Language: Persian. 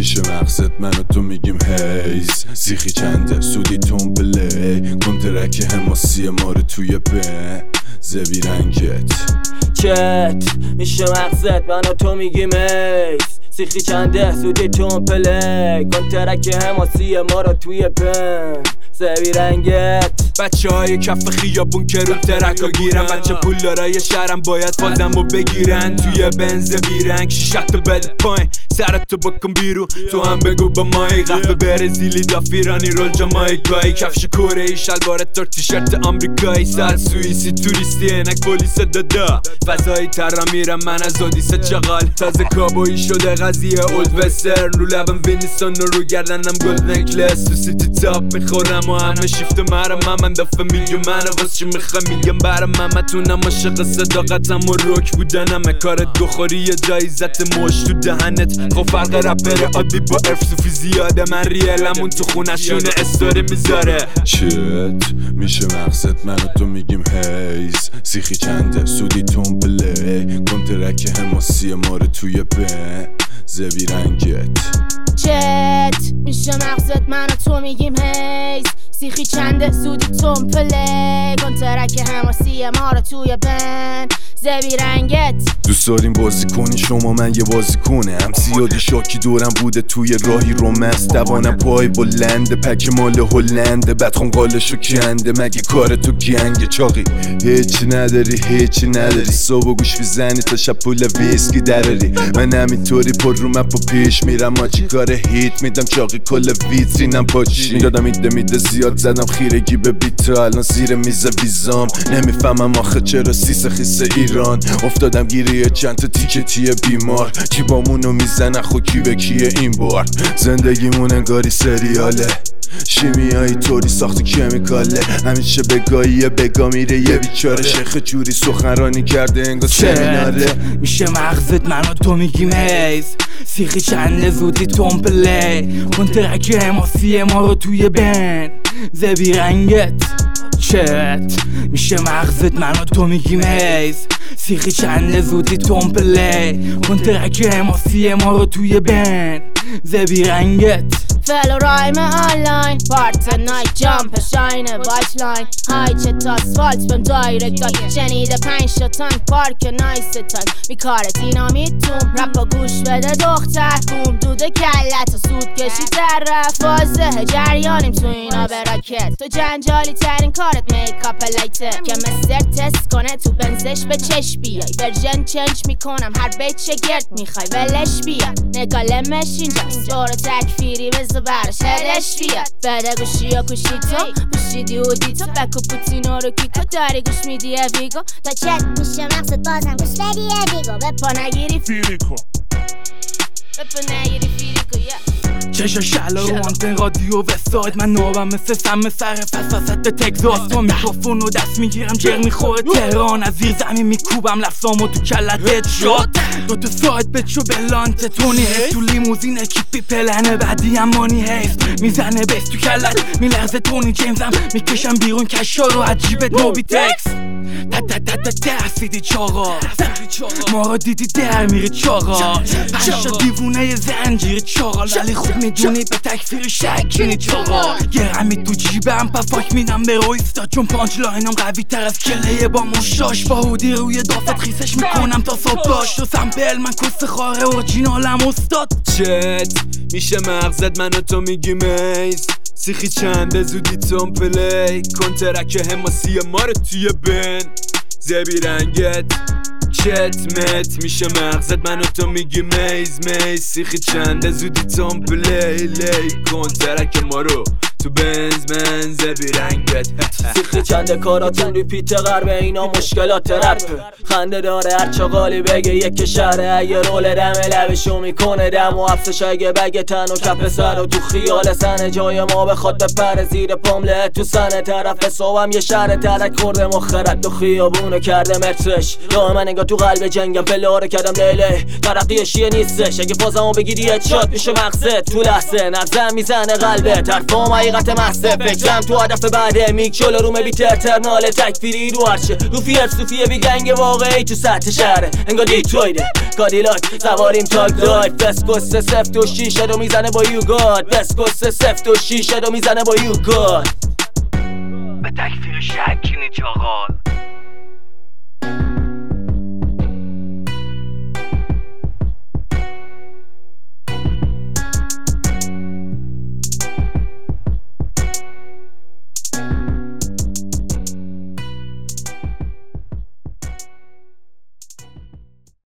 میشه مقصد من و تو میگیم هیز سیخی چنده سودی تون پلی کنترک حماسی ما رو توی زبی رنگت چت میشه مقصد من و تو میگیم هیز سیخی چنده سودی تون پلی کنترک حماسی ما رو توی زبی رنگت بچه های کف خیابون که رو ترکا گیرن بچه پولدارای شهرم باید فازمو بگیرن توی بنز بیرنگ شیشت بده پایین سرتو بکن بیرون تو هم بگو با مایی قهوه برزیلی دافیرانی رول جامایکایی کفش کره ای شلوار تور تیشرت آمریکایی سر سوئیسی توریستی عینک پلیس دادا فضایی تر میرم من از اودیسه چغال تازه کابویی شده قضیه اولد وسترن رو لبم وینستون رو گردنم گلد نکلس تو سیتی تاپ میخورم و همه شیفت مرم من دفعه میلیون منو واسه چی میخوای میگم برم من متونم عاشق صداقتم و رک بودنمه کارت بخوری یه جایزت مش تو دهنت خب فرق رپر عادی با ارف صوفی زیاده من ریلمون تو خونشونه استوری میذاره چت میشه مقصد من و تو میگیم هیز سیخی چنده سودی تون پلی کنترک حماسی ما رو توی زبی رنگت چت میشه مقصد من و تو میگیم هیز سیخی چنده سودی تون پلی کنترک حماسی ما رو توی زبی رنگت دوست داریم بازی کنی شما من یه بازی کنه هم سیادی شاکی دورم بوده توی راهی رومنس دوانم پای بلنده پک مال هلنده بدخون قالشو کنده مگه کار تو گنگه چاقی هیچی نداری صبح گوش میزنی تا شب پول ویسکی دراری من همینطوری پر رو مپ و پیش میرم ما چی کار هیت میدم چاقی کل ویترینم پاچی دادم میده زیاد زدم خیرگی به بیتا الان زیر میز ویزام نمیفهمم آخه چرا سیس خیس ایران افتادم گیریه چند تا تیکتی بیمار کی بامونو میزنه خو کی به کیه این بار زندگیمون انگاری سریاله شیمیایی طوری ساخت کمیکاله همیشه بگا میره یه بیچاره شیخ جوری سخنرانی کرده انگار سمیناره میشه مغزت من و تو میگیم هیز سیخی چند زودی تون پلی کنترک حماسی ما رو توی زبی رنگت چت میشه مغزت من و تو میگیم هیز سیخی چند زودی تون پلی کنترک حماسی ما رو توی زبی رنگت فلو رایم آنلاین پارت نایت جامپ شاینه وایت لاین های چت آسفالت بهم دایرکت داد شنیده 5 شتان پارک نایس تاک میکاره دینامیتون رپا گوش بده دختر بوم دوده کلت و سود کشی طرف واضحه جریانیم تو اینا به راکت تو جنجالی ترین کارت میکاپ لایته که مستر تست کنه تو بنزش به چش بیای ورژن چنج میکنم هر بیت شگرد میخوای ولش بیا نگالمش اینجاست دور تکفیری برش هدش بیاد بده گوشی یا کوشی تو پوشیدی هودی تو بکو پوتینو رو کیکو داری گوش میدی ویگو تا چت میشه مقصد بازم گوش بدی ویگو به پا نگیری فیریکو چشا شلا رو آنتن رادیو وستاید من نوبم مثل سم سر فساست به تگزاس تو میکروفون رو دست میگیرم جر میخوره تهران از زیر زمین میکوبم لفظامو تو کلت هد شد دوتا ساید بچو بلانت تونی تو لیموزین اکیپی پلنه بعدی امانی هست میزنه بیس تو کلت میلرزه تونی جیمزم میکشم بیرون کشا رو عجیبت نوبی تکس سیدی چاقا ما رو دیدی در میری چاقا پشا دیوونه زنجیر چاقا ولی خوب میدونی به تکفیر شکینی چاقا گرمی تو جیبم پفاک میدم به رویستا چون پانچ لاینم قوی تر از کله با مشاش با هودی روی دافت خیسش میکنم تا صبح داشت و سمپل من کست خاره اورجینالم استاد چت میشه مغزت من و تو میگیم ایز سیخی چنده زودی تون پلی کنترک حماسی ما رو توی زبی رنگت چت مت میشه مغزت من و تو میگی میز سیخی چنده زودی تون پلی کنترک ما رو تو زبی رنگت سیخی چنده کاراتون ریپیت غربه اینا مشکلات رپ خنده داره هر چاقالی بگه یک شهره اگه رول دم لبشو میکنه دم و افسش اگه بگه تن و کپ سر و تو خیال سنه جای ما بخواد بپره زیر پامله تو سنه طرف صوبم یه شهر ترک خورده مخرد تو خیابونو کرده مترش راه من نگاه تو قلب جنگم پلاره کردم لیله ترقیشیه نیستش اگه بازمو بگیری هدشات میشه مغزت تو لحظه نبزن میزنه قلبت حرفام حقیقت محض فکرم تو هدف بعد میک جلو روم بیت اترنال تکفیری رو هرچه روفیت صوفیه بی گنگ واقعی تو سطح شهره انگار دیترویده کادیلاک سواریم تاک داید دسکوس سفت و شیشه رو میزنه با یو گاد دسکوس سفت و شیشه رو میزنه با یو گاد به تکفیر شکی چاقال